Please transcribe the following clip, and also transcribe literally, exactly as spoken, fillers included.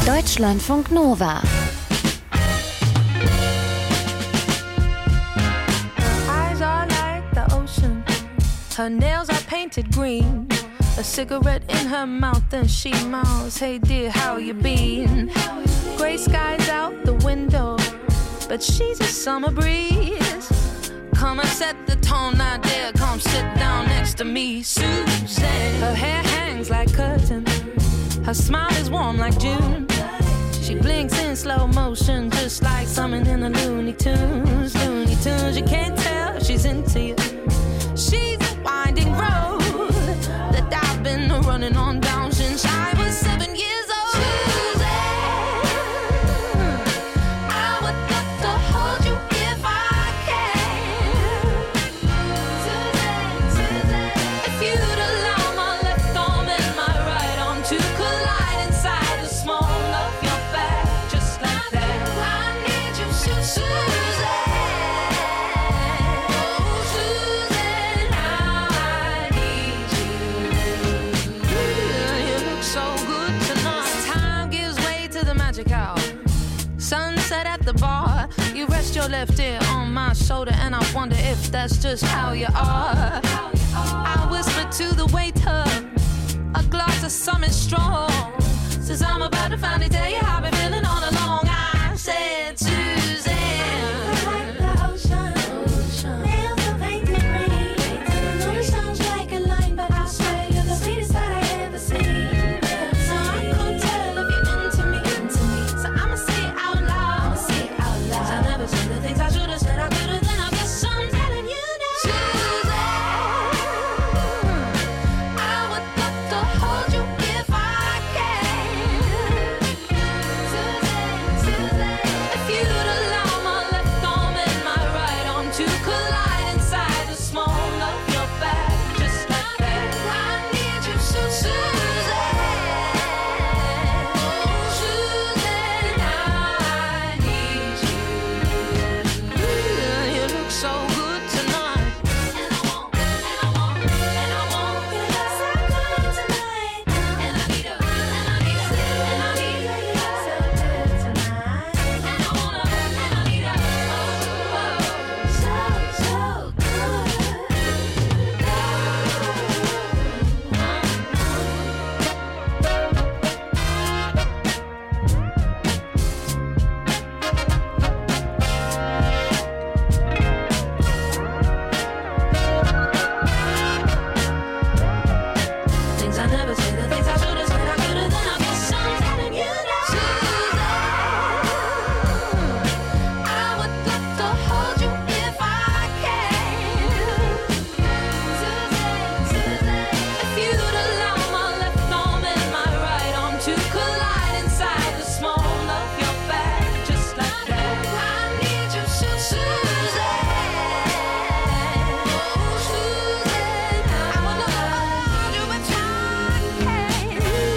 Deutschlandfunk Nova. Eyes are like the ocean. Her nails are painted green. A cigarette in her mouth and she mouths, "Hey dear, how you been?" Gray skies out the window, but she's a summer breeze. Come and set the tone now, dear, come sit down next to me, Susan. Her hair hangs like curtain. Her smile is warm like June. She blinks in slow motion, just like something in the Looney Tunes. Looney Tunes, you can't tell she's into you. She's a winding road that I've been running on down since I was seven years old. Susan, I would love to hold you if I can. Susan, Susan, if you'd allow my left arm and my right arm to collide inside the small of your back, just like that. I need you, Susan. Sunset at the bar, you rest your left ear on my shoulder, and I wonder if that's just how you are. I whisper to the waiter, a glass of something strong, says I'm about to finally tell you how I